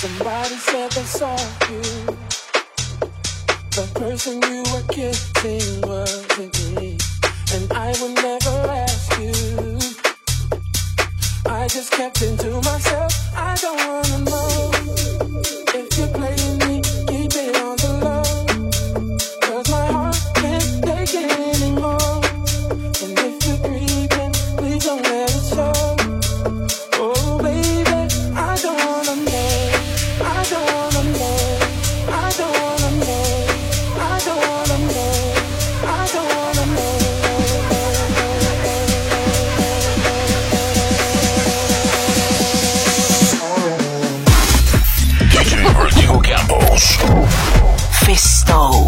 Somebody said they saw you. The person you were kissing wasn't me. And I would never ask you. I just kept it to myself. I don't wanna know if you're playing me. Keep it on the low. 'Cause my heart can't take it anymore. And if you're creeping, please don't let it show. Oh baby, I don't wanna know. I don't wanna know. I don't wanna know. I don't wanna know. I don't wanna know. Vertigo Campos. Fisto.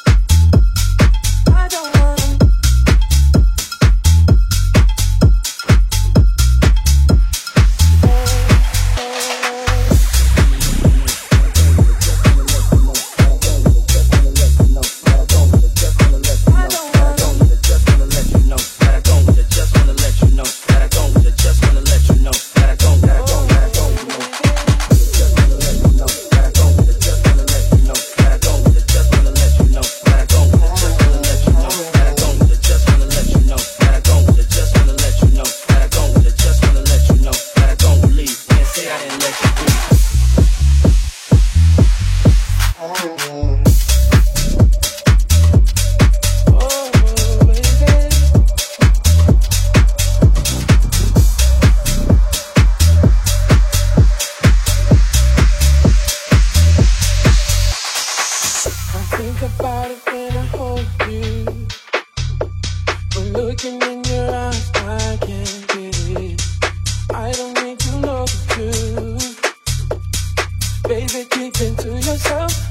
About it when I hold you. When looking in your eyes, I can't get it. I don't need to know the truth. Baby, keep it to yourself.